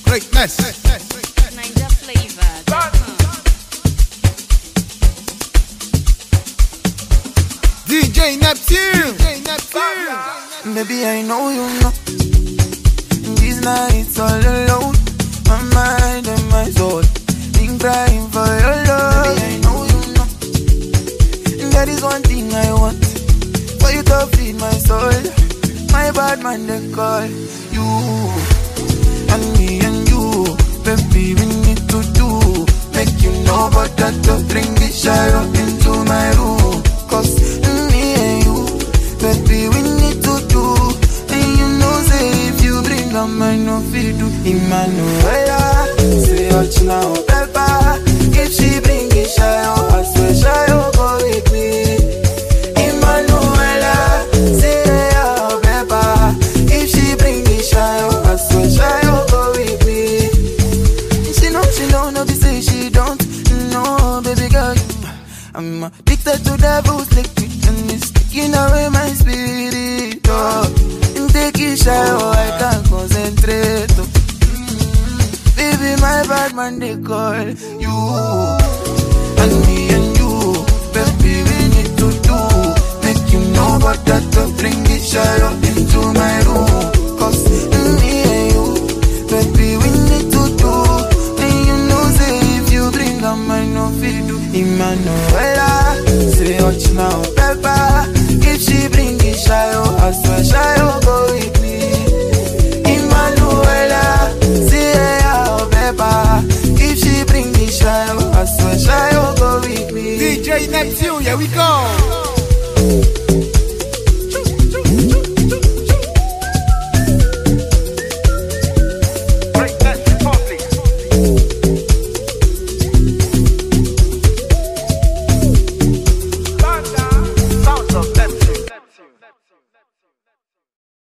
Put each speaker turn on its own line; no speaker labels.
Greatness.
Niger flavor.
DJ Neptune.
Baby, I know you know. These nights all alone, my mind and my soul been crying for your love. Baby, I know you know. That is one thing I want, for you to feed my soul. My bad man they call you, and me and you. Baby, we need to do, make you know about that to bring the shadow into my room. Cause me and you, baby, we need to do. And you know, say if you bring a man, no feel do Emmanuela, say watch now, Peppa. If she bring it, shadow, I swear shadow go with me. Emmanuela, say yeah, Peppa. If she bring it, shadow, I swear shadow go with me. She know, no be say she don't. No, baby girl, I'm addicted to devil's liquid, and it's taking away my spirit. Oh, and take it shy, oh, I can't concentrate. Oh. Baby, my bad man they call you, and me and you. Baby, we need to do, make you know about that to bring it shy into my room. Cause me and you, baby, we need to do. And you know, say if you bring a man, no feel do Emmanuela, say watch now, Peppa. If she bring it shy, I swear shy go with me. Emmanuela, say yeah, Peppa. If she bring it shy, I swear shy go with me.
DJ Neptune, here we go.